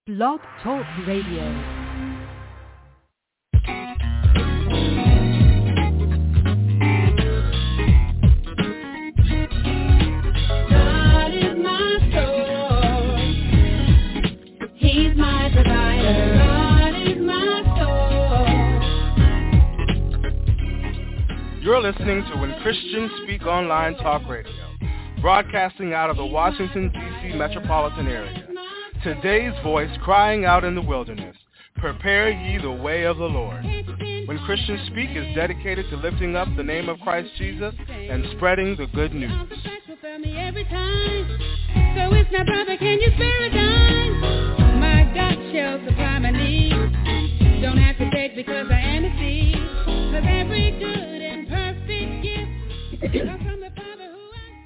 Blog Talk Radio. You're listening to When Christians Speak Online Talk Radio, broadcasting out of the Washington, D.C. metropolitan area. Today's voice crying out in the wilderness, prepare ye the way of the Lord. When Christians Speak is dedicated to lifting up the name of Christ Jesus and spreading the good news. So it's my brother, can you spare a dime? My God shall supply my needs. Don't have to beg because I am a seed. Cause every good and perfect gift comes from the Father who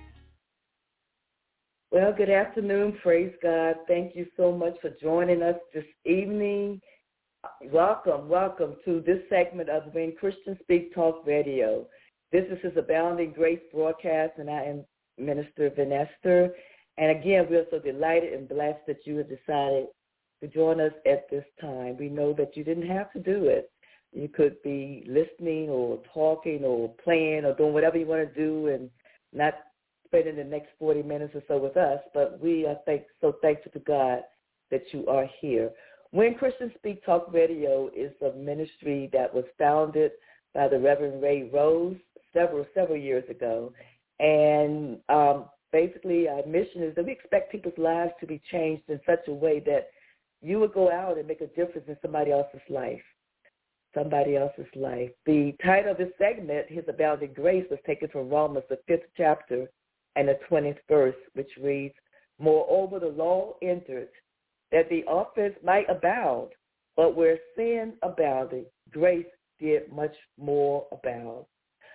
Well, good afternoon. Praise God. Thank you so much for joining us this evening. Welcome to this segment of When Christians Speak Talk Radio. This is his Abounding Grace broadcast, and I am Minister Vanessa. And again, we're so delighted and blessed that you have decided to join us at this time. We know that you didn't have to do it. You could be listening or talking or playing or doing whatever you want to do and not spending the next 40 minutes or so with us, but we are so thankful to God that you are here. When Christians Speak Talk Radio is a ministry that was founded by the Reverend Ray Rose several years ago, and basically our mission is that we expect people's lives to be changed in such a way that you would go out and make a difference in somebody else's life. The title of this segment, His Abounding Grace, was taken from Romans, the 5th chapter and the 20th verse, which reads, Moreover, the law entered, that the offense might abound, but where sin abounded, grace did much more abound.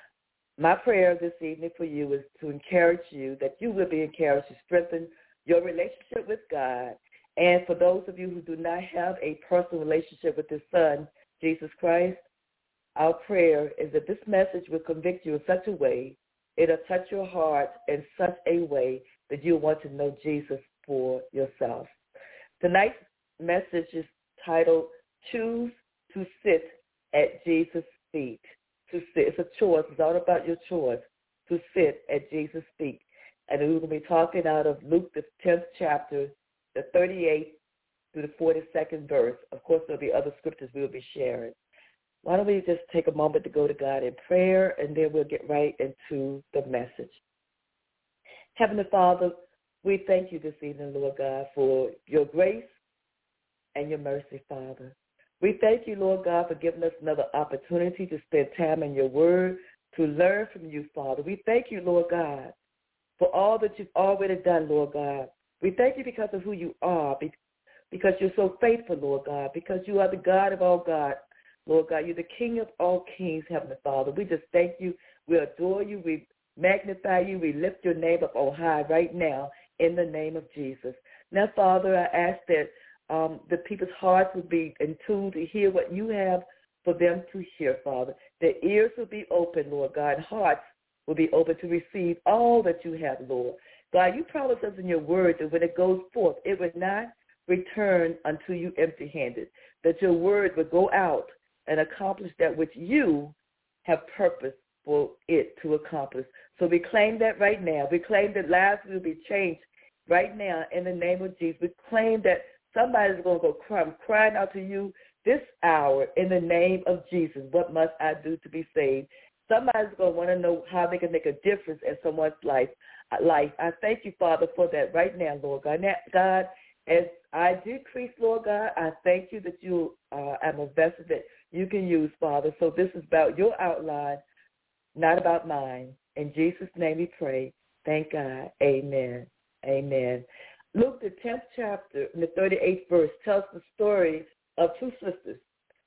My prayer this evening for you is to encourage you, that you will be encouraged to strengthen your relationship with God. And for those of you who do not have a personal relationship with His Son, Jesus Christ, our prayer is that this message will convict you in such a way, it'll touch your heart in such a way that you want to know Jesus for yourself. Tonight's message is titled, Choose to Sit at Jesus' Feet. To sit, it's a choice. It's all about your choice to sit at Jesus' feet. And we're going to be talking out of Luke, the 10th chapter, the 38th through the 42nd verse. Of course, there'll be other scriptures we'll be sharing. Why don't we just take a moment to go to God in prayer, and then we'll get right into the message. Heavenly Father, we thank you this evening, Lord God, for your grace and your mercy, Father. We thank you, Lord God, for giving us another opportunity to spend time in your word, to learn from you, Father. We thank you, Lord God, for all that you've already done, Lord God. We thank you because of who you are, because you're so faithful, Lord God, because you are the God of all God, Lord God. You're the King of all kings, Heavenly Father. We just thank you. We adore you. We magnify you. We lift your name up on high right now in the name of Jesus. Now, Father, I ask that the people's hearts will be in tune to hear what you have for them to hear, Father. Their ears will be open, Lord God. Hearts will be open to receive all that you have, Lord. God, you promised us in your word that when it goes forth, it would not return unto you empty-handed, that your word would go out and accomplish that which you have purposed for it to accomplish. So we claim that right now. We claim that lives will be changed right now in the name of Jesus. We claim that somebody's going to go crying out to you this hour in the name of Jesus. What must I do to be saved? Somebody's going to want to know how they can make a difference in someone's life. I thank you, Father, for that right now, Lord God. Now, God, as I decrease, Lord God, I thank you that you are a vessel that you can use, Father. So this is about your outline, not about mine. In Jesus' name we pray. Thank God. Amen. Amen. Luke, the 10th chapter, in the 38th verse, tells the story of two sisters.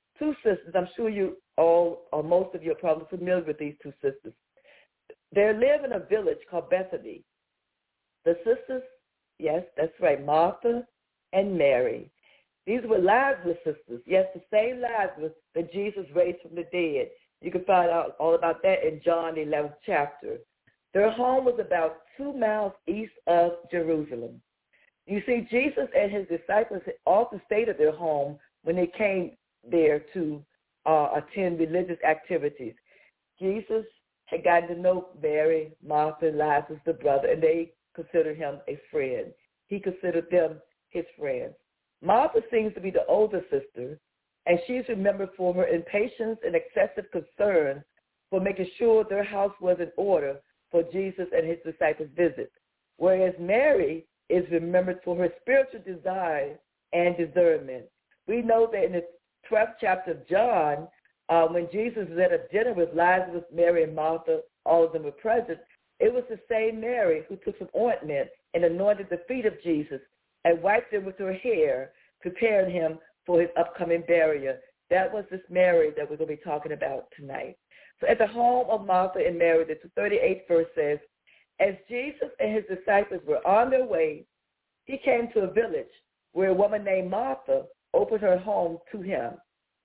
I'm sure you all, or most of you are probably familiar with these two sisters. They live in a village called Bethany. The sisters, yes, that's right, Martha and Mary. These were Lazarus sisters. Yes, the same Lazarus that Jesus raised from the dead. You can find out all about that in John, the 11th chapter. Their home was about 2 miles east of Jerusalem. You see, Jesus and his disciples often stayed at their home when they came there to attend religious activities. Jesus had gotten to know Mary, Martha, Lazarus, the brother, and they considered him a friend. He considered them his friends. Martha seems to be the older sister, and she's remembered for her impatience and excessive concern for making sure their house was in order for Jesus and his disciples' visit, whereas Mary is remembered for her spiritual desire and discernment. We know that in the 12th chapter of John, when Jesus was at a dinner with Lazarus, Mary, and Martha, all of them were present, it was the same Mary who took some ointment and anointed the feet of Jesus and wiped them with her hair, preparing him for his upcoming burial. That was this Mary that we're going to be talking about tonight. So at the home of Martha and Mary, the 38th verse says, as Jesus and his disciples were on their way, he came to a village where a woman named Martha opened her home to him.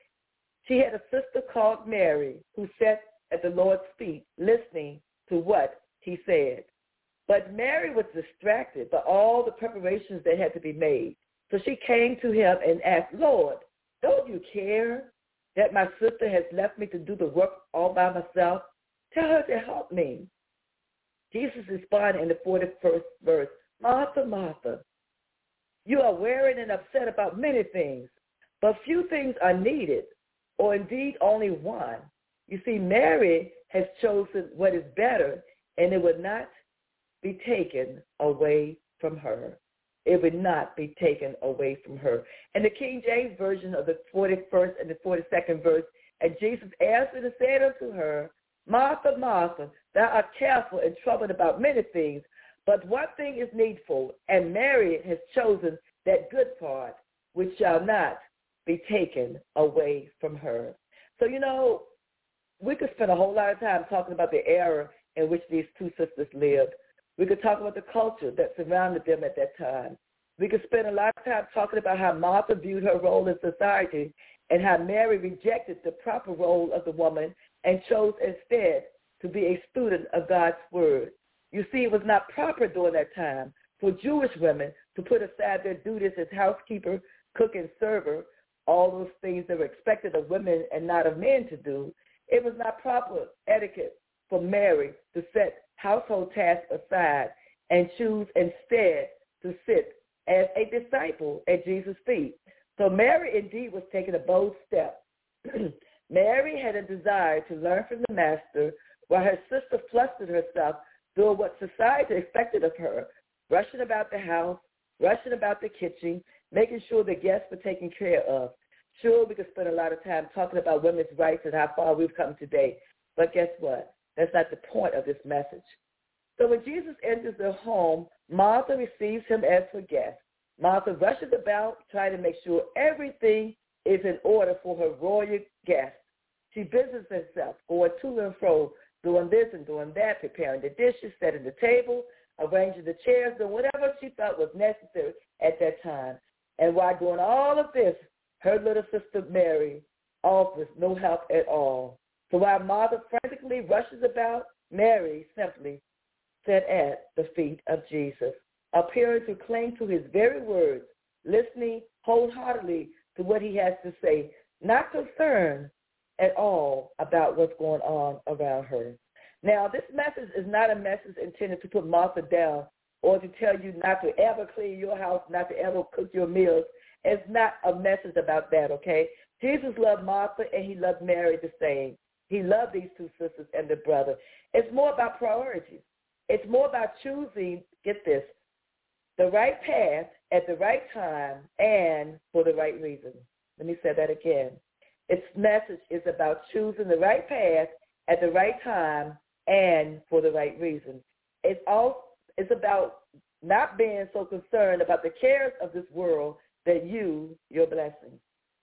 She had a sister called Mary who sat at the Lord's feet listening to what he said. But Mary was distracted by all the preparations that had to be made. So she came to him and asked, Lord, don't you care that my sister has left me to do the work all by myself? Tell her to help me. Jesus responded in the 41st verse, Martha, Martha, you are worried and upset about many things, but few things are needed, or indeed only one. You see, Mary has chosen what is better, and it would not be taken away from her. It would not be taken away from her. And the King James Version of the 41st and the 42nd verse, and Jesus answered and said unto her, Martha, Martha, thou art careful and troubled about many things, but one thing is needful, and Mary has chosen that good part, which shall not be taken away from her. So, you know, we could spend a whole lot of time talking about the era in which these two sisters lived. We could talk about the culture that surrounded them at that time. We could spend a lot of time talking about how Martha viewed her role in society and how Mary rejected the proper role of the woman and chose instead to be a student of God's word. You see, it was not proper during that time for Jewish women to put aside their duties as housekeeper, cook, and server, all those things that were expected of women and not of men to do. It was not proper etiquette for Mary to set household tasks aside and choose instead to sit as a disciple at Jesus' feet. So Mary indeed was taking a bold step. Mary had a desire to learn from the Master while her sister flustered herself doing what society expected of her, rushing about the house, rushing about the kitchen, making sure the guests were taken care of. Sure, we could spend a lot of time talking about women's rights and how far we've come today, but guess what? That's not the point of this message. So when Jesus enters their home, Martha receives him as her guest. Martha rushes about trying to make sure everything is in order for her royal guest. She busies herself, going to and fro, doing this and doing that, preparing the dishes, setting the table, arranging the chairs, doing whatever she thought was necessary at that time. And while doing all of this, her little sister Mary offers no help at all. So while Martha frantically rushes about, Mary simply sat at the feet of Jesus, appearing to cling to his very words, listening wholeheartedly to what he has to say, not concerned at all about what's going on around her. Now, this message is not a message intended to put Martha down or to tell you not to ever clean your house, not to ever cook your meals. It's not a message about that, okay? Jesus loved Martha and he loved Mary the same. He loved these two sisters and their brother. It's more about priorities. It's more about choosing, get this, the right path at the right time and for the right reason. Let me say that again. Its message is about choosing the right path at the right time and for the right reason. It's about not being so concerned about the cares of this world that your blessings.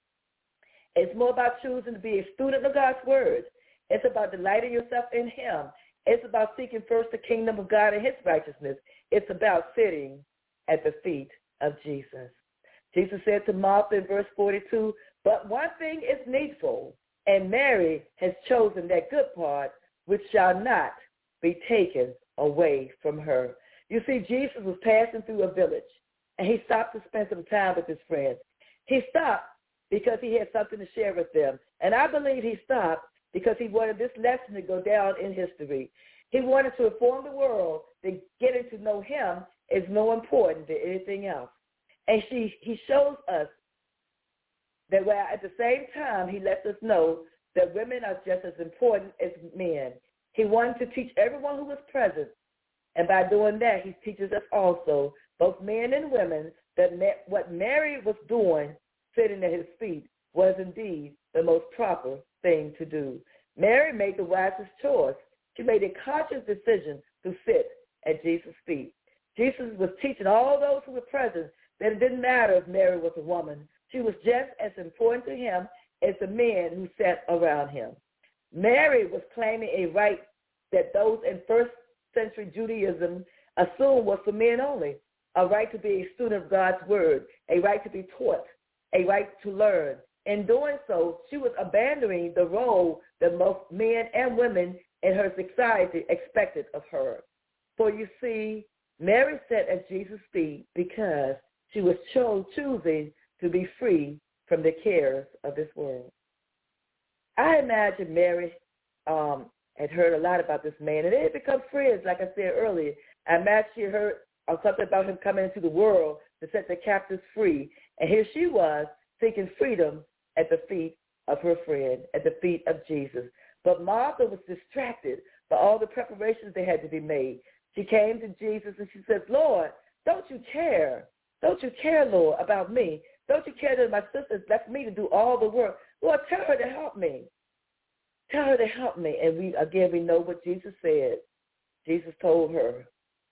It's more about choosing to be a student of God's word. It's about delighting yourself in him. It's about seeking first the kingdom of God and his righteousness. It's about sitting at the feet of Jesus. Jesus said to Martha in verse 42, but one thing is needful, and Mary has chosen that good part which shall not be taken away from her. You see, Jesus was passing through a village, and he stopped to spend some time with his friends. He stopped because he had something to share with them. And I believe he stopped because he wanted this lesson to go down in history. He wanted to inform the world that getting to know him is more important than anything else. And he shows us that while at the same time he lets us know that women are just as important as men. He wanted to teach everyone who was present, and by doing that, he teaches us also, both men and women, that what Mary was doing, sitting at his feet, was indeed the most proper thing to do. Mary made the wisest choice. She made a conscious decision to sit at Jesus' feet. Jesus was teaching all those who were present that it didn't matter if Mary was a woman. She was just as important to him as the men who sat around him. Mary was claiming a right that those in first century Judaism assumed was for men only, a right to be a student of God's word, a right to be taught, a right to learn. In doing so, she was abandoning the role that most men and women in her society expected of her. For you see, Mary sat at Jesus' feet because she was choosing to be free from the cares of this world. I imagine Mary had heard a lot about this man, and they had become friends, like I said earlier. I imagine she heard something about him coming into the world to set the captives free, and here she was seeking freedom at the feet of her friend, at the feet of Jesus. But Martha was distracted by all the preparations that had to be made. She came to Jesus and she said, Lord, don't you care? Don't you care, Lord, about me? Don't you care that my sister's left me to do all the work? Lord, tell her to help me. Tell her to help me. And we know what Jesus said. Jesus told her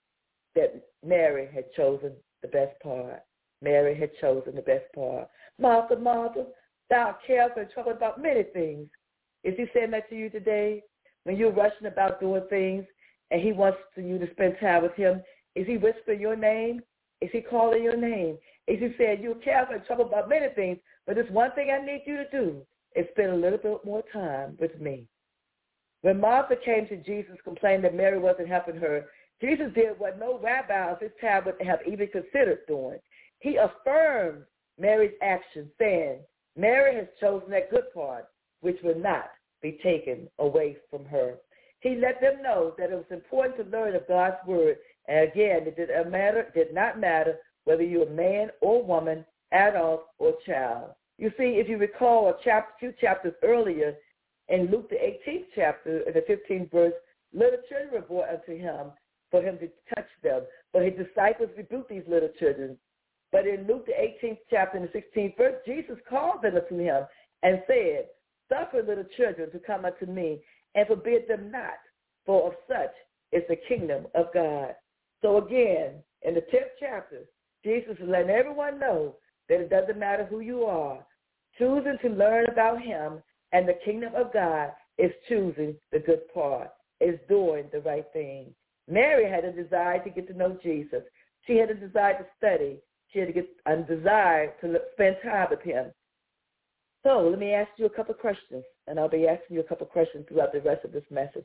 that Mary had chosen the best part. Mary had chosen the best part. Martha, Martha, thou carest and troubled about many things. Is he saying that to you today? When you're rushing about doing things and he wants you to spend time with him, is he whispering your name? Is he calling your name? Is he saying you're careful and troubled about many things, but there's one thing I need you to do is spend a little bit more time with me. When Martha came to Jesus complaining that Mary wasn't helping her, Jesus did what no rabbi of his time would have even considered doing. He affirmed Mary's action, saying, Mary has chosen that good part, which will not be taken away from her. He let them know that it was important to learn of God's word. And again, it did not matter whether you're a man or woman, adult or child. You see, if you recall a few chapters earlier, in Luke the 18th chapter, in the 15th verse, little children were brought unto him for him to touch them. But his disciples rebuked these little children. But in Luke the 18th chapter, in the 16th verse, Jesus called them unto him and said, Suffer little children to come unto me, and forbid them not, for of such is the kingdom of God. So again, in the 10th chapter, Jesus is letting everyone know that it doesn't matter who you are. Choosing to learn about him and the kingdom of God is choosing the good part, is doing the right thing. Mary had a desire to get to know Jesus. She had a desire to study. She had a desire to spend time with him. So let me ask you a couple of questions, and I'll be asking you a couple of questions throughout the rest of this message.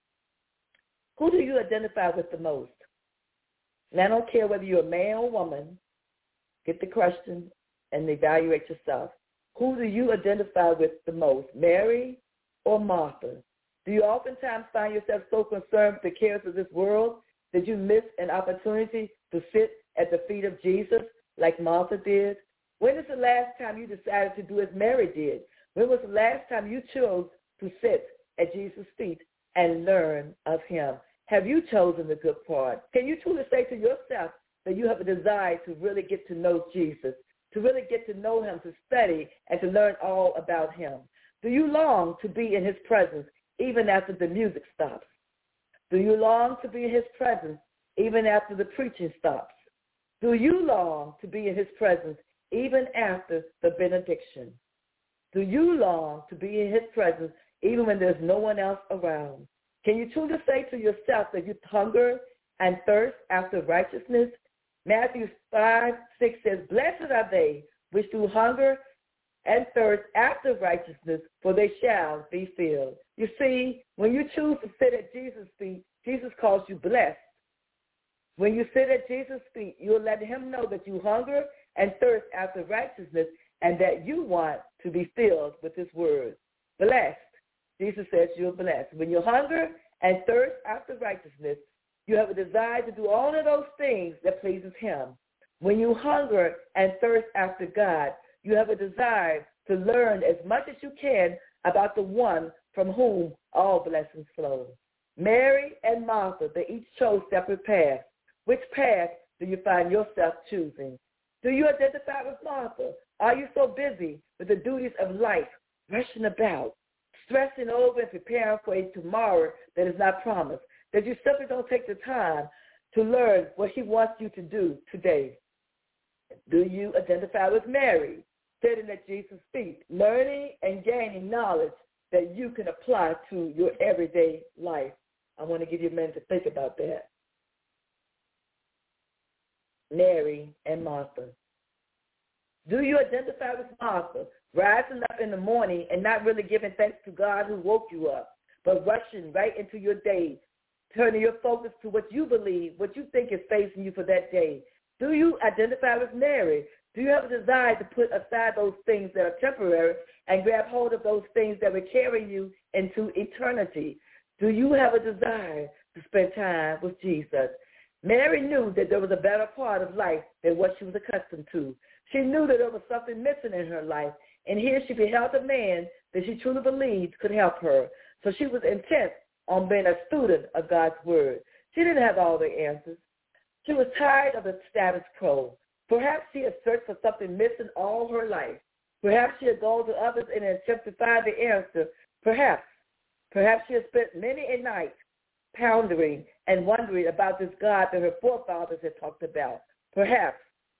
Who do you identify with the most? And I don't care whether you're a man or woman. Get the question and evaluate yourself. Who do you identify with the most, Mary or Martha? Do you oftentimes find yourself so concerned with the cares of this world that you miss an opportunity to sit at the feet of Jesus like Martha did? When is the last time you decided to do as Mary did? When was the last time you chose to sit at Jesus' feet and learn of him? Have you chosen the good part? Can you truly say to yourself that you have a desire to really get to know Jesus, to really get to know him, to study, and to learn all about him? Do you long to be in his presence even after the music stops? Do you long to be in his presence even after the preaching stops? Do you long to be in his presence even after the benediction? Do you long to be in his presence even when there's no one else around? Can you truly say to yourself that you hunger and thirst after righteousness? Matthew 5:6 says, Blessed are they which do hunger and thirst after righteousness, for they shall be filled. You see, when you choose to sit at Jesus' feet, Jesus calls you blessed. When you sit at Jesus' feet, you'll let him know that you hunger and thirst after righteousness and that you want to be filled with his word. Blessed. Jesus says you're blessed. When you hunger and thirst after righteousness, you have a desire to do all of those things that pleases him. When you hunger and thirst after God, you have a desire to learn as much as you can about the one from whom all blessings flow. Mary and Martha, they each chose separate paths. Which path do you find yourself choosing? Do you identify with Martha? Are you so busy with the duties of life, rushing about, stressing over and preparing for a tomorrow that is not promised, that you simply don't take the time to learn what he wants you to do today? Do you identify with Mary, sitting at Jesus' feet, learning and gaining knowledge that you can apply to your everyday life? I want to give you a minute to think about that. Mary and Martha. Do you identify with Martha, rising up in the morning and not really giving thanks to God who woke you up, but rushing right into your day, turning your focus to what you believe, what you think is facing you for that day? Do you identify with Mary? Do you have a desire to put aside those things that are temporary and grab hold of those things that will carry you into eternity? Do you have a desire to spend time with Jesus? Mary knew that there was a better part of life than what she was accustomed to. She knew that there was something missing in her life, and here she beheld a man that she truly believed could help her. So she was intent on being a student of God's word. She didn't have all the answers. She was tired of the status quo. Perhaps she had searched for something missing all her life. Perhaps she had gone to others in an attempt to find the answer. Perhaps she had spent many a night pondering and wondering about this God that her forefathers had talked about. Perhaps.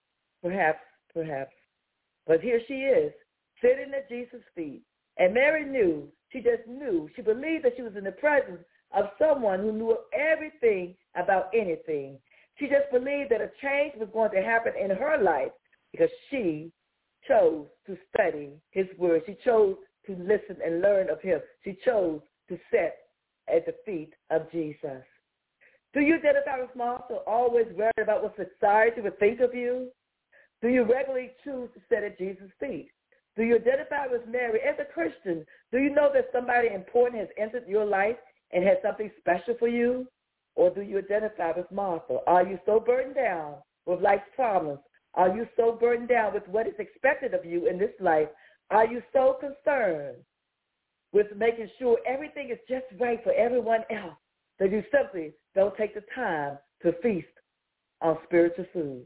But here she is, sitting at Jesus' feet. And Mary knew, she believed that she was in the presence of someone who knew everything about anything. She just believed that a change was going to happen in her life because she chose to study his word. She chose to listen and learn of him. She chose to sit at the feet of Jesus. Do you identify with Martha, always worried about what society would think of you? Do you regularly choose to sit at Jesus' feet? Do you identify with Mary as a Christian? Do you know that somebody important has entered your life and has something special for you? Or do you identify with Martha? Are you so burdened down with life's problems? Are you so burdened down with what is expected of you in this life? Are you so concerned with making sure everything is just right for everyone else that you simply don't take the time to feast on spiritual food?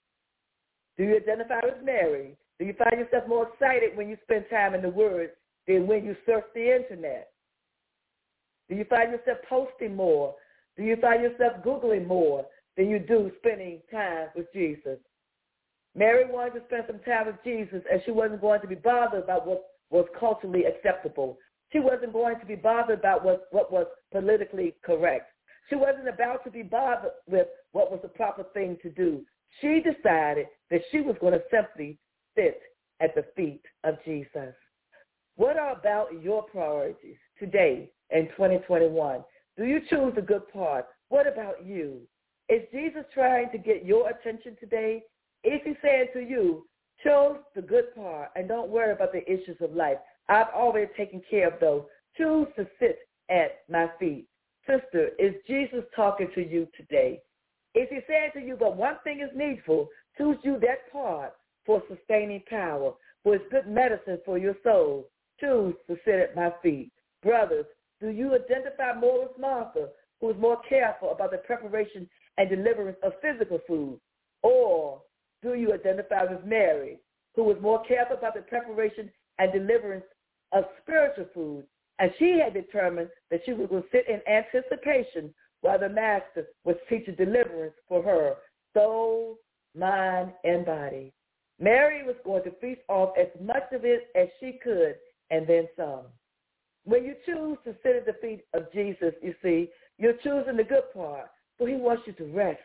Do you identify with Mary? Do you find yourself more excited when you spend time in the Word than when you surf the Internet? Do you find yourself posting more? Do you find yourself Googling more than you do spending time with Jesus? Mary wanted to spend some time with Jesus, and she wasn't going to be bothered about what was culturally acceptable. She wasn't going to be bothered about what was politically correct. She wasn't about to be bothered with what was the proper thing to do. She decided that she was going to simply sit at the feet of Jesus. What are about your priorities today in 2021? Do you choose the good part? What about you? Is Jesus trying to get your attention today? Is he saying to you, choose the good part and don't worry about the issues of life? I've already taken care of those. Choose to sit at my feet. Sister, is Jesus talking to you today? Is he saying to you, but one thing is needful, choose you that part for sustaining power, for it's good medicine for your soul. Choose to sit at my feet. Brothers, do you identify more with Martha, who is more careful about the preparation and deliverance of physical food? Or do you identify with Mary, who was more careful about the preparation and deliverance of spiritual food? And she had determined that she was going to sit in anticipation while the Master was teaching deliverance for her, soul, mind, and body. Mary was going to feast off as much of it as she could and then some. When you choose to sit at the feet of Jesus, you see, you're choosing the good part, for he wants you to rest.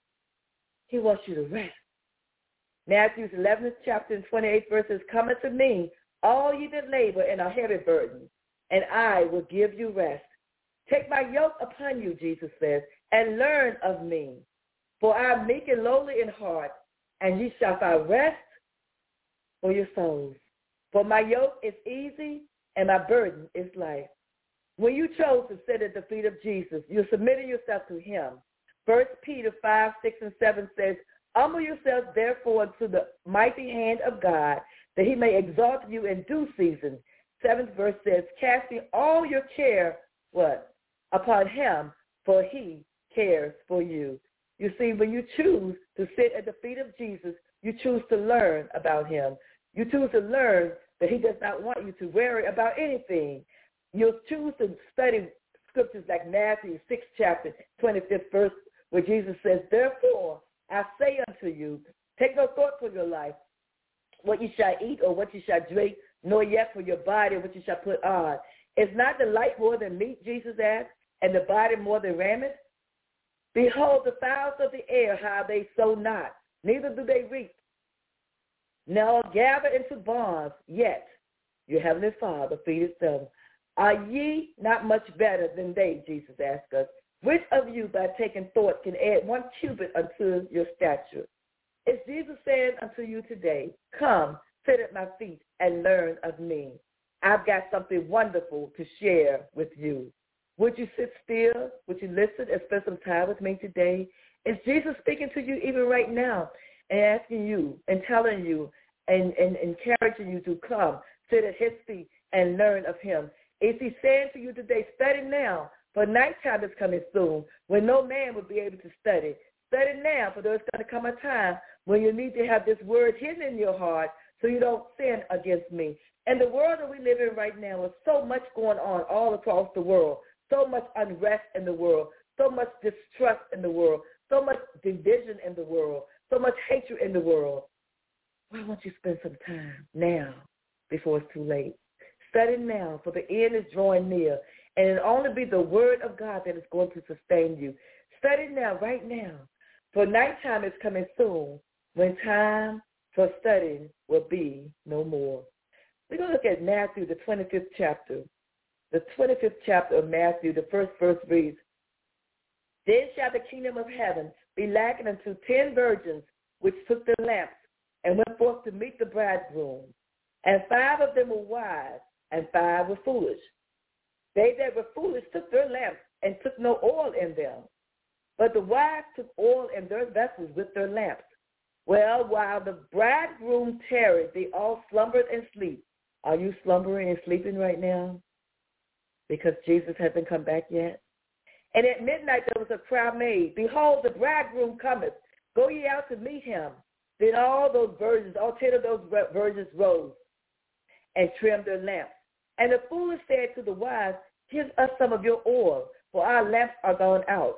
He wants you to rest. Matthew 11th chapter and 28th verse says, "Come unto me, all ye that labor and are heavy burdened, and I will give you rest. Take my yoke upon you," Jesus says, "and learn of me, For I am meek and lowly in heart, and ye shall find rest for your souls. For my yoke is easy, and my burden is light. When you chose to sit at the feet of Jesus, you're submitting yourself to him. 1 Peter 5, 6, and 7 says, humble yourselves therefore to the mighty hand of God, that he may exalt you in due season. 7th verse says, casting all your care, what? Upon him, for he cares for you. You see, when you choose to sit at the feet of Jesus, you choose to learn about him. You choose to learn that he does not want you to worry about anything. You'll choose to study scriptures like Matthew 6 chapter 25th verse, where Jesus says, therefore, I say unto you, take no thought for your life, what you shall eat or what you shall drink, nor yet for your body what you shall put on. Is not the life more than meat, Jesus asked, and the body more than raiment? Behold, the fowls of the air, how they sow not, neither do they reap, nor gather into barns, yet your heavenly Father feedeth them. Are ye not much better than they, Jesus asked us? Which of you, by taking thought, can add 1 cubit unto your stature? Is Jesus saying unto you today, come, sit at my feet and learn of me. I've got something wonderful to share with you. Would you sit still? Would you listen and spend some time with me today? Is Jesus speaking to you even right now and asking you and telling you and encouraging you to come, sit at his feet and learn of him? Is he saying to you today, study now, for nighttime is coming soon when no man will be able to study. Study now, for there's going to come a time when you need to have this word hidden in your heart so you don't sin against me. And the world that we live in right now is so much going on all across the world, so much unrest in the world, so much distrust in the world, so much division in the world, so much hatred in the world. Why don't you spend some time now before it's too late? Study now, for the end is drawing near, and it'll only be the word of God that is going to sustain you. Study now, right now, for nighttime is coming soon, when time for studying will be no more. We're going to look at Matthew, the 25th chapter. The 25th chapter of Matthew, the first verse reads, then shall the kingdom of heaven be likened unto 10 virgins, which took their lamps and went forth to meet the bridegroom. And 5 of them were wise, and 5 were foolish. They that were foolish took their lamps and took no oil in them. But the wise took oil in their vessels with their lamps. Well, while the bridegroom tarried, they all slumbered and sleep. Are you slumbering and sleeping right now? Because Jesus hasn't come back yet? And at midnight there was a cry made, behold, the bridegroom cometh. Go ye out to meet him. Then all those virgins, all 10 of those virgins rose and trimmed their lamps. And the foolish said to the wise, give us some of your oil, for our lamps are gone out.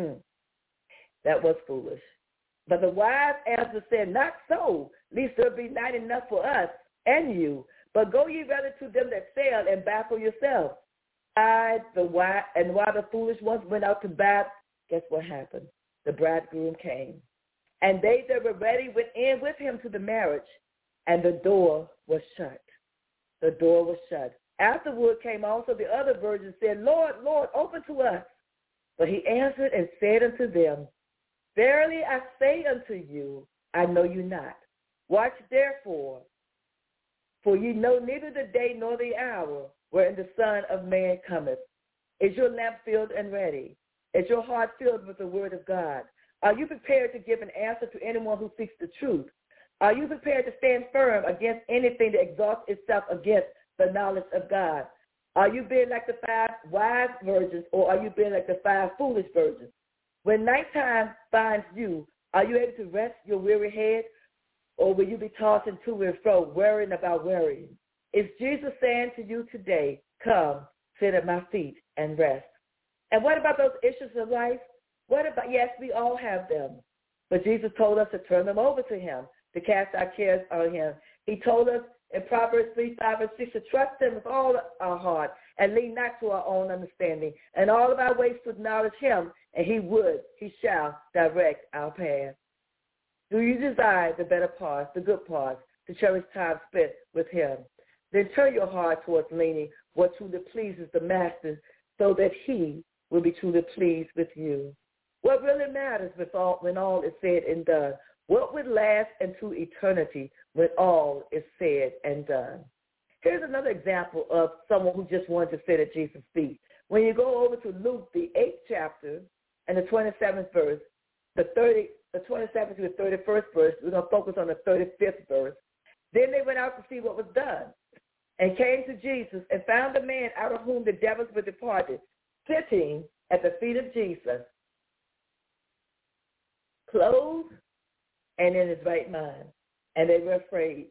That was foolish. But the wise answer said, not so, lest there be not enough for us and you. But go ye rather to them that sell and buy for yourselves. And while the foolish ones went out to buy, guess what happened? The bridegroom came. And they that were ready went in with him to the marriage, and the door was shut. The door was shut. Afterward came also the other virgins, said, Lord, Lord, open to us. But he answered and said unto them, verily I say unto you, I know you not. Watch therefore, for ye know neither the day nor the hour wherein the Son of Man cometh. Is your lamp filled and ready? Is your heart filled with the word of God? Are you prepared to give an answer to anyone who seeks the truth? Are you prepared to stand firm against anything that exalts itself against the knowledge of God? Are you being like the 5 wise virgins, or are you being like the 5 foolish virgins? When nighttime finds you, are you able to rest your weary head, or will you be tossing to and fro, worrying about worrying? Is Jesus saying to you today, come, sit at my feet and rest? And what about those issues of life? What about, yes, we all have them. But Jesus told us to turn them over to him, to cast our cares on him. He told us in Proverbs 3, 5, and 6 to trust him with all our heart and lean not to our own understanding. And all of our ways to acknowledge him, and he shall direct our path. Do you desire the better parts, the good parts, to cherish time spent with him? Then turn your heart towards leaning what truly pleases the Master, so that he will be truly pleased with you. What really matters when all is said and done? What would last into eternity when all is said and done? Here's another example of someone who just wanted to sit at Jesus' feet. When you go over to Luke, the 8th chapter, and the 27th verse, the 27th to the 31st verse, we're going to focus on the 35th verse. Then they went out to see what was done and came to Jesus and found the man out of whom the devils were departed, sitting at the feet of Jesus, clothed and in his right mind. And they were afraid.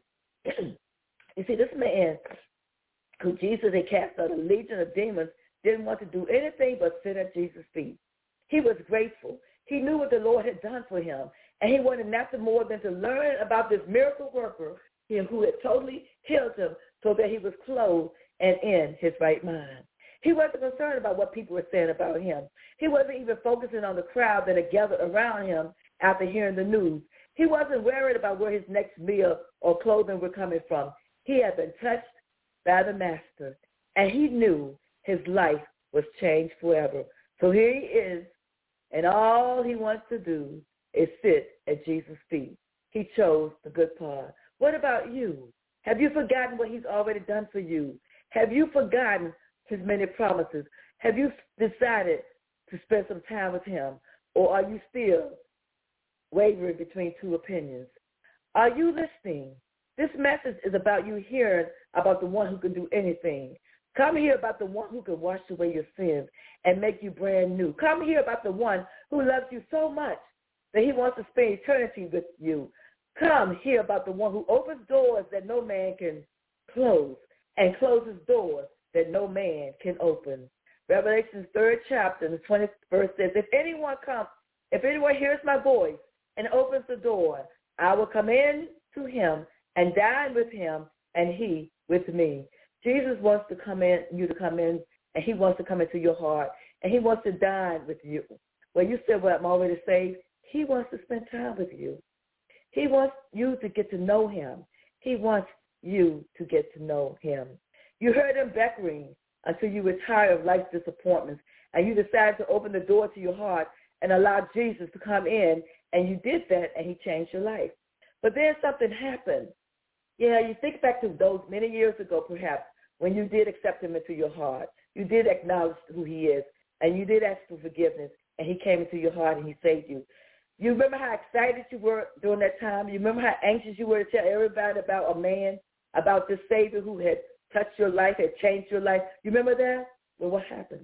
You see, this man who Jesus had cast out a legion of demons didn't want to do anything but sit at Jesus' feet. He was grateful. He knew what the Lord had done for him, and he wanted nothing more than to learn about this miracle worker who had totally healed him so that he was clothed and in his right mind. He wasn't concerned about what people were saying about him. He wasn't even focusing on the crowd that had gathered around him after hearing the news. He wasn't worried about where his next meal or clothing were coming from. He had been touched by the Master, and he knew his life was changed forever. So here he is, and all he wants to do is sit at Jesus' feet. He chose the good part. What about you? Have you forgotten what he's already done for you? Have you forgotten his many promises? Have you decided to spend some time with him, or are you still wavering between two opinions? Are you listening? This message is about you hearing about the one who can do anything. Come hear about the one who can wash away your sins and make you brand new. Come hear about the one who loves you so much that he wants to spend eternity with you. Come hear about the one who opens doors that no man can close and closes doors that no man can open. Revelation's 3rd chapter, the 20th verse says, if anyone hears my voice and opens the door, I will come in to him and dine with him and he with me. Jesus wants to come in, and he wants to come into your heart, and he wants to dine with you. Well, you said, well, I'm already saved. He wants to spend time with you. He wants you to get to know him. He wants you to get to know him. You heard him beckoning until you were tired of life's disappointments, and you decided to open the door to your heart and allow Jesus to come in, and you did that, and he changed your life. But then something happened. Yeah, you think back to those many years ago, perhaps, when you did accept him into your heart. You did acknowledge who he is, and you did ask for forgiveness, and he came into your heart and he saved you. You remember how excited you were during that time? You remember how anxious you were to tell everybody about a man, about this Savior who had touched your life, had changed your life? You remember that? Well, what happened?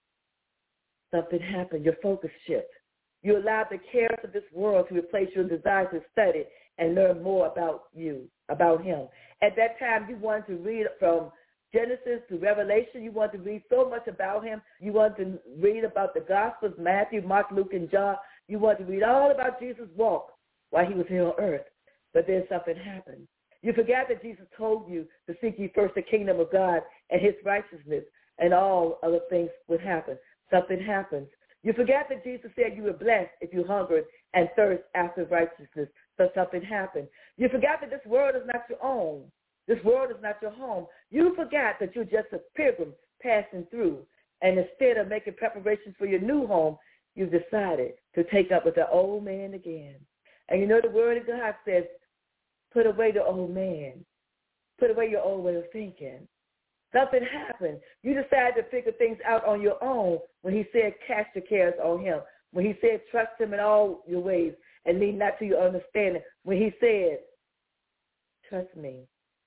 Something happened. Your focus shifted. You allowed the cares of this world to replace your desire to study and learn more about you, about him. At that time, you wanted to read from Genesis to Revelation. You wanted to read so much about him. You wanted to read about the Gospels, Matthew, Mark, Luke, and John. You wanted to read all about Jesus' walk while he was here on earth. But then something happened. You forgot that Jesus told you to seek ye first the kingdom of God and his righteousness, and all other things would happen. Something happens. You forgot that Jesus said you were blessed if you hungered and thirst after righteousness. So something happened. You forgot that this world is not your own. This world is not your home. You forgot that you're just a pilgrim passing through. And instead of making preparations for your new home, you've decided to take up with the old man again. And you know the word of God says, put away the old man. Put away your old way of thinking. Something happened. You decided to figure things out on your own when he said cast your cares on him. When he said trust him in all your ways and lean not to your understanding. When he said trust me.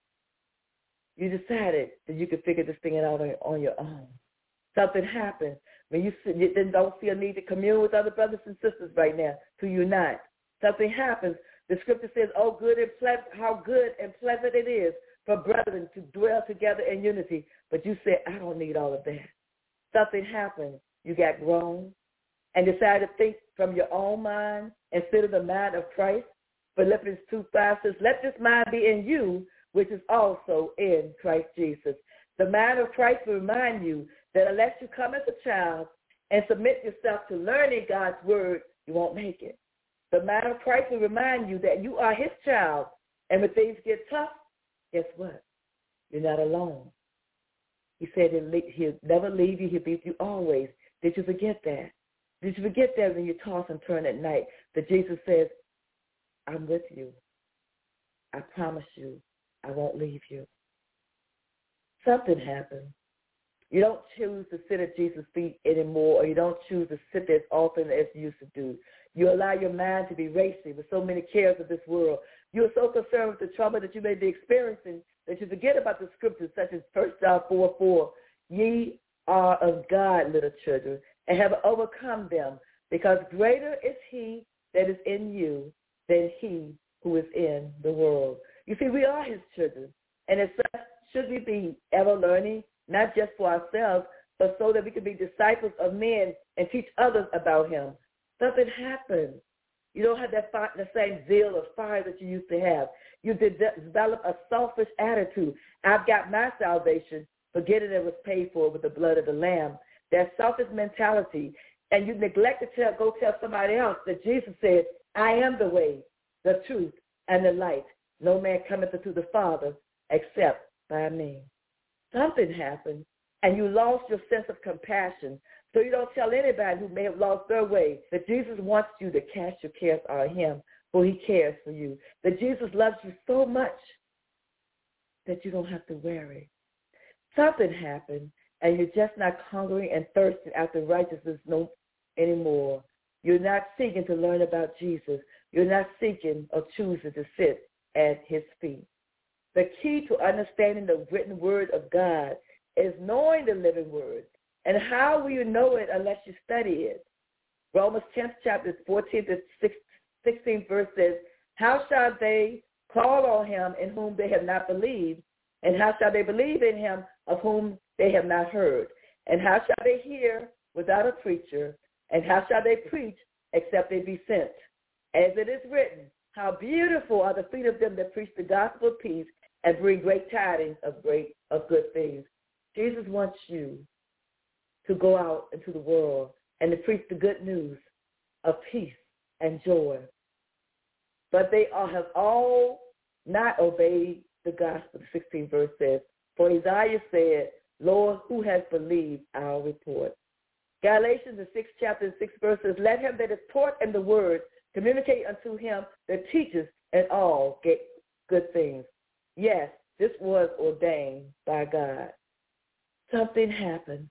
You decided that you could figure this thing out on your own. Something happened when you don't see a need to commune with other brothers and sisters right now to unite. Something happens. The scripture says, "Oh, how good and pleasant it is for brethren to dwell together in unity." But you said, "I don't need all of that." Something happened. You got grown and decided to think from your own mind instead of the mind of Christ. Philippians 2:5 says, "Let this mind be in you, which is also in Christ Jesus." The mind of Christ will remind you that unless you come as a child and submit yourself to learning God's word, you won't make it. The mind of Christ will remind you that you are his child, and when things get tough, guess what? You're not alone. He said he'll never leave you. He'll be with you always. Did you forget that? Did you forget that when you toss and turn at night, that Jesus says, I'm with you. I promise you, I won't leave you. Something happened. You don't choose to sit at Jesus' feet anymore, or you don't choose to sit there as often as you used to do. You allow your mind to be racing with so many cares of this world. You are so concerned with the trouble that you may be experiencing that you forget about the scriptures such as 1 John 4:4. Ye are of God, little children, and have overcome them, because greater is he that is in you than he who is in the world. You see, we are his children, and as such, should we be ever learning, not just for ourselves, but so that we can be disciples of men and teach others about him. Something happened. You don't have the same zeal or fire that you used to have. You develop a selfish attitude. I've got my salvation, forgetting it was paid for with the blood of the Lamb. That selfish mentality. And you neglect to go tell somebody else that Jesus said, I am the way, the truth, and the light. No man cometh unto the Father except by me. Something happened, and you lost your sense of compassion. So you don't tell anybody who may have lost their way that Jesus wants you to cast your cares on him, for he cares for you. That Jesus loves you so much that you don't have to worry. Something happened, and you're just not hungry and thirsting after righteousness no anymore. You're not seeking to learn about Jesus. You're not seeking or choosing to sit at his feet. The key to understanding the written word of God is knowing the living word. And how will you know it unless you study it? Romans 10th chapter 14 to 16 verse says, how shall they call on him in whom they have not believed? And how shall they believe in him of whom they have not heard? And how shall they hear without a preacher? And how shall they preach except they be sent? As it is written, how beautiful are the feet of them that preach the gospel of peace and bring great tidings of good things. Jesus wants you to go out into the world and to preach the good news of peace and joy. But they have all not obeyed the gospel. The 16th verse says, for Isaiah said, Lord, who has believed our report? Galatians, the 6th chapter, the 6th verse says, let him that is taught in the word communicate unto him that teaches and all get good things. Yes, this was ordained by God. Something happened,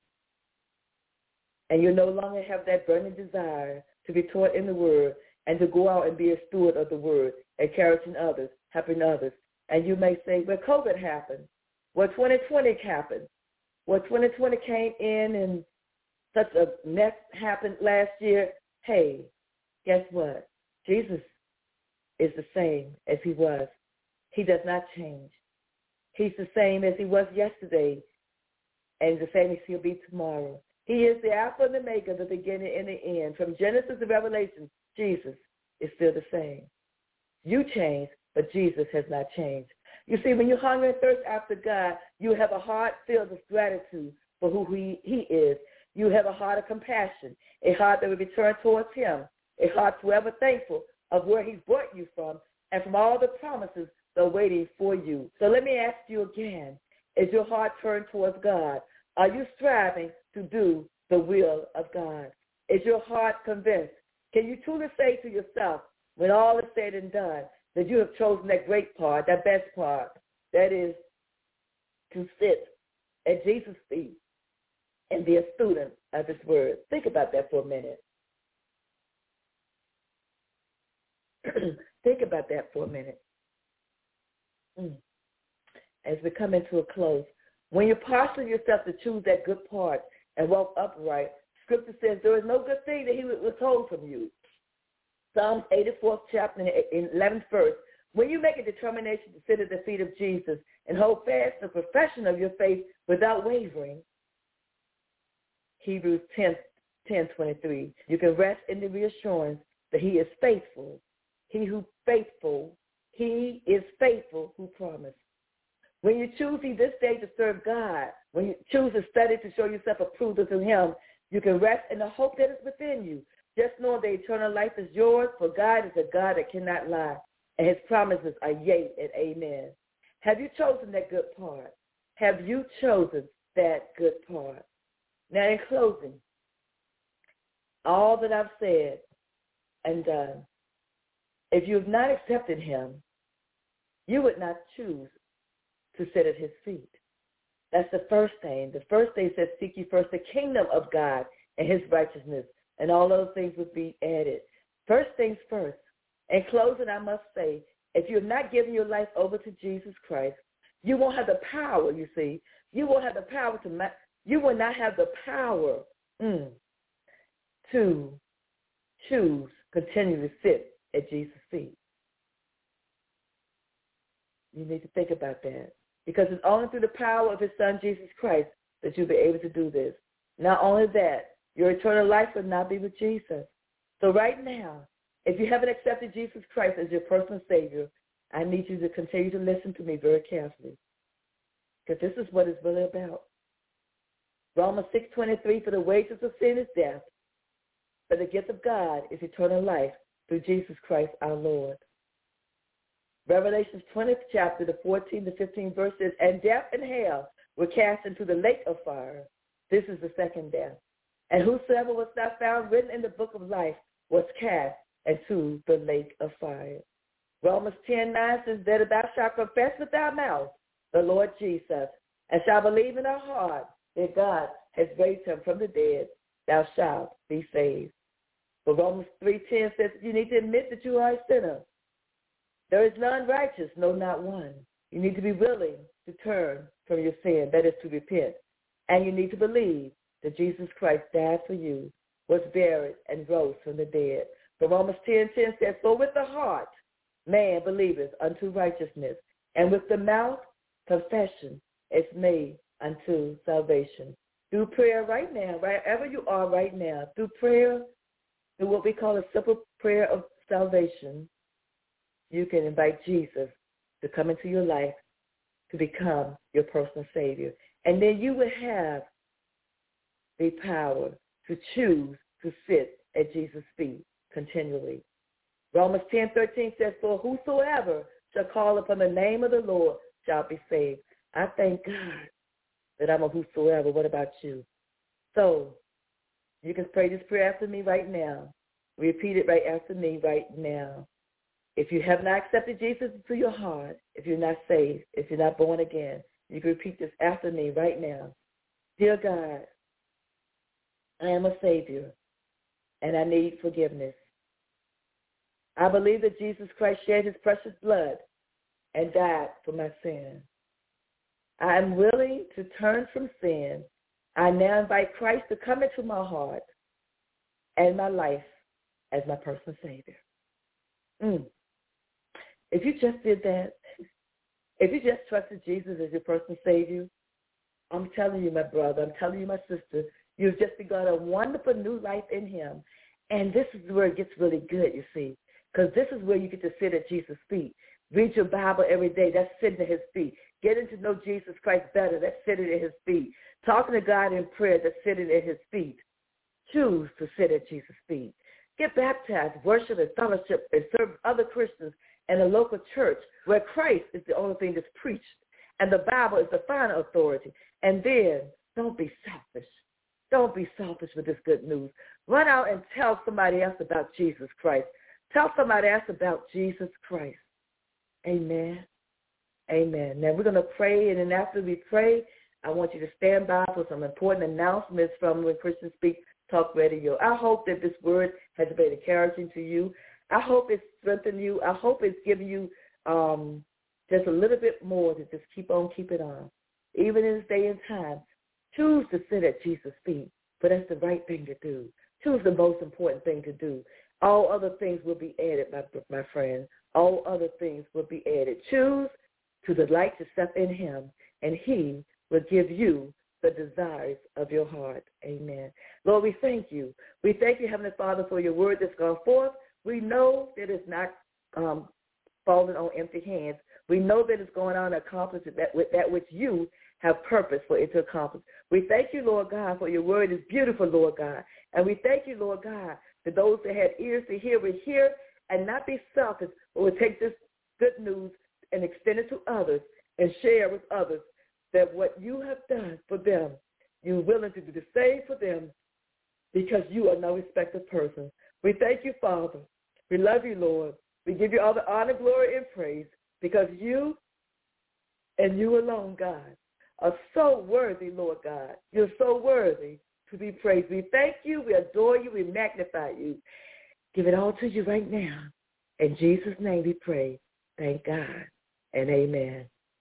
and you no longer have that burning desire to be taught in the word and to go out and be a steward of the word, encouraging others, helping others. And you may say, well, COVID happened. Well, 2020 happened. Well, 2020 came in and such a mess happened last year. Hey, guess what? Jesus is the same as he was. He does not change. He's the same as he was yesterday, and the same as he'll be tomorrow. He is the Alpha and the Omega, the beginning and the end. From Genesis to Revelation, Jesus is still the same. You change, but Jesus has not changed. You see, when you hunger and thirst after God, you have a heart filled with gratitude for who he is. You have a heart of compassion, a heart that will be turned towards him, a heart forever thankful of where he's brought you from and from all the promises that are waiting for you. So let me ask you again, is your heart turned towards God? Are you striving to do the will of God? Is your heart convinced? Can you truly say to yourself, when all is said and done, that you have chosen that great part, that best part, that is to sit at Jesus' feet and be a student of his word? Think about that for a minute. Think about that for a minute. As we come into a close, when you posture yourself to choose that good part and walk upright, Scripture says there is no good thing that he would withhold from you. Psalms 84th chapter, 11th verse. When you make a determination to sit at the feet of Jesus and hold fast the profession of your faith without wavering, Hebrews 10:23, you can rest in the reassurance that he is faithful. He is faithful who promised. When you choose this day to serve God, when you choose to study to show yourself approved unto him, you can rest in the hope that is within you. Just know that eternal life is yours, for God is a God that cannot lie, and his promises are yea and amen. Have you chosen that good part? Have you chosen that good part? Now, in closing, all that I've said and done. If you have not accepted him, you would not choose to sit at his feet. That's the first thing. The first thing says, seek ye first the kingdom of God and his righteousness, and all other things would be added. First things first. In closing, I must say, if you have not given your life over to Jesus Christ, you won't have the power, you see. You won't have the power you will not have the power to choose, continue to sit at Jesus' feet. You need to think about that. Because it's only through the power of his son, Jesus Christ, that you'll be able to do this. Not only that, your eternal life will not be with Jesus. So right now, if you haven't accepted Jesus Christ as your personal Savior, I need you to continue to listen to me very carefully. Because this is what it's really about. Romans 6:23, for the wages of sin is death, but the gift of God is eternal life through Jesus Christ our Lord. Revelation 20th chapter, the 14th to 15th verse says, and death and hell were cast into the lake of fire. This is the second death. And whosoever was not found written in the book of life was cast into the lake of fire. Romans 10:9 says that if thou shalt confess with thy mouth the Lord Jesus, and shalt believe in thy heart that God has raised him from the dead, thou shalt be saved. But Romans 3:10 says you need to admit that you are a sinner. There is none righteous, no, not one. You need to be willing to turn from your sin, that is to repent. And you need to believe that Jesus Christ died for you, was buried, and rose from the dead. But Romans 10:10 says, for with the heart man believeth unto righteousness, and with the mouth confession is made unto salvation. Through prayer right now, wherever you are right now, through prayer, through what we call a simple prayer of salvation, you can invite Jesus to come into your life to become your personal Savior. And then you will have the power to choose to sit at Jesus' feet continually. Romans 10:13 says, for whosoever shall call upon the name of the Lord shall be saved. I thank God that I'm a whosoever. What about you? So you can pray this prayer after me right now. Repeat it right after me right now. If you have not accepted Jesus into your heart, if you're not saved, if you're not born again, you can repeat this after me right now. Dear God, I am a Savior, and I need forgiveness. I believe that Jesus Christ shed his precious blood and died for my sin. I am willing to turn from sin. I now invite Christ to come into my heart and my life as my personal Savior. If you just did that, if you just trusted Jesus as your personal Savior, I'm telling you, my brother, I'm telling you, my sister, you've just begun a wonderful new life in him. And this is where it gets really good, you see, because this is where you get to sit at Jesus' feet. Read your Bible every day. That's sitting at his feet. Getting to know Jesus Christ better. That's sitting at his feet. Talking to God in prayer. That's sitting at his feet. Choose to sit at Jesus' feet. Get baptized, worship, and fellowship, and serve other Christians in a local church where Christ is the only thing that's preached and the Bible is the final authority. And then don't be selfish. Don't be selfish with this good news. Run out and tell somebody else about Jesus Christ. Tell somebody else about Jesus Christ. Amen. Amen. Now we're going to pray, and then after we pray, I want you to stand by for some important announcements from When Christians Speak Talk Radio. I hope that this word has been encouraging to you. I hope it's strengthened you. I hope it's given you just a little bit more to just keep on keeping on. Even in this day and time, choose to sit at Jesus' feet, but that's the right thing to do. Choose the most important thing to do. All other things will be added, my friend. All other things will be added. Choose to delight yourself in him, and he will give you the desires of your heart. Amen. Lord, we thank you. We thank you, Heavenly Father, for your word that's gone forth. We know that it's not falling on empty hands. We know that it's going on to accomplish that which you have purpose for it to accomplish. We thank you, Lord God, for your word is beautiful, Lord God. And we thank you, Lord God, that those that had ears to hear will hear and not be selfish, but will take this good news and extend it to others and share with others that what you have done for them, you're willing to do the same for them because you are no respecter of person. We thank you, Father. We love you, Lord. We give you all the honor, glory, and praise because you and you alone, God, are so worthy, Lord God. You're so worthy to be praised. We thank you. We adore you. We magnify you. Give it all to you right now. In Jesus' name we pray. Thank God and amen.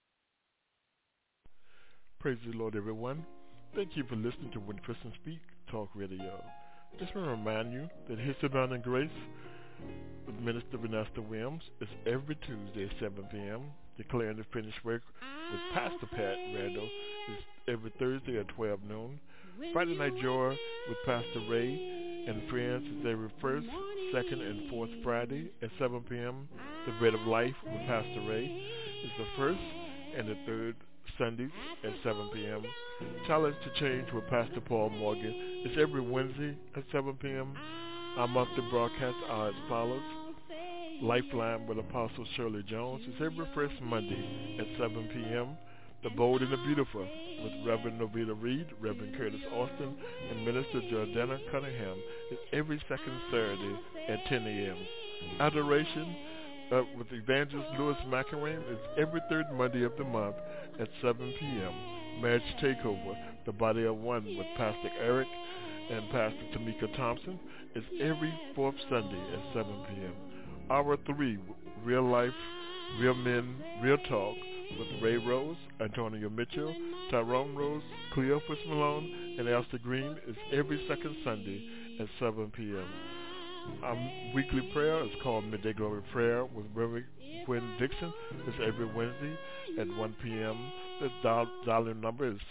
Praise the Lord, everyone. Thank you for listening to When Christians Speak Talk Radio. Just want to remind you that His Abounding Grace with Minister Vanessa Williams is every Tuesday at 7 p.m. Declaring the Finished Work with Pastor Pat Randall is every Thursday at 12 noon. Friday Night Joy with Pastor Ray and friends is every first, second, and fourth Friday at 7 p.m. The Bread of Life with Pastor Ray is the first and the third Sundays at 7 p.m. Challenge to Change with Pastor Paul Morgan is every Wednesday at 7 p.m. Our monthly broadcasts are as follows. Lifeline with Apostle Shirley Jones is every first Monday at 7 p.m. The Bold and the Beautiful with Reverend Novita Reed, Reverend Curtis Austin, and Minister Jordana Cunningham is every second Saturday at 10 a.m. Adoration with Evangelist Louis McElwain is every third Monday of the month at 7 p.m. Marriage Takeover, The Body of One with Pastor Eric and Pastor Tamika Thompson is every fourth Sunday at 7 p.m. Hour 3, Real Life, Real Men, Real Talk with Ray Rose, Antonio Mitchell, Tyrone Rose, Cleophas Malone, and Elster Green is every second Sunday at 7 p.m. Our weekly prayer is called Midday Glory Prayer with Reverend Quinn Dixon. It's every Wednesday at 1 p.m. The dial-in number is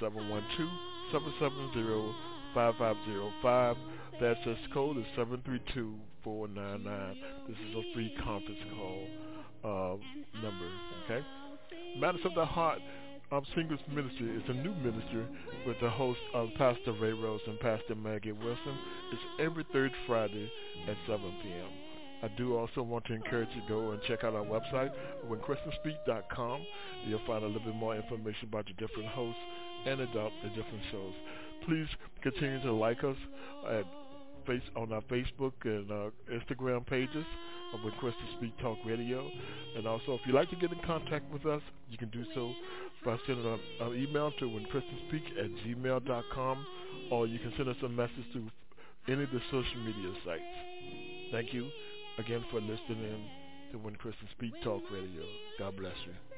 712-770-5505. The access code is 732-499. This is a free conference call number, okay? Matters of the Heart Singles Ministry is a new ministry with the host of Pastor Ray Rose and Pastor Maggie Wilson. It's every third Friday at 7 p.m. I do also want to encourage you to go and check out our website, whenchristianspeak.com. You'll find a little bit more information about the different hosts and the different shows. Please continue to like us on our Facebook and Instagram pages of When Christians Speak Talk Radio. And also, if you'd like to get in contact with us, you can do so by sending an email to whenchristianspeak@gmail.com, or you can send us a message to any of the social media sites. Thank you again for listening to When Christians Speak Talk Radio. God bless you.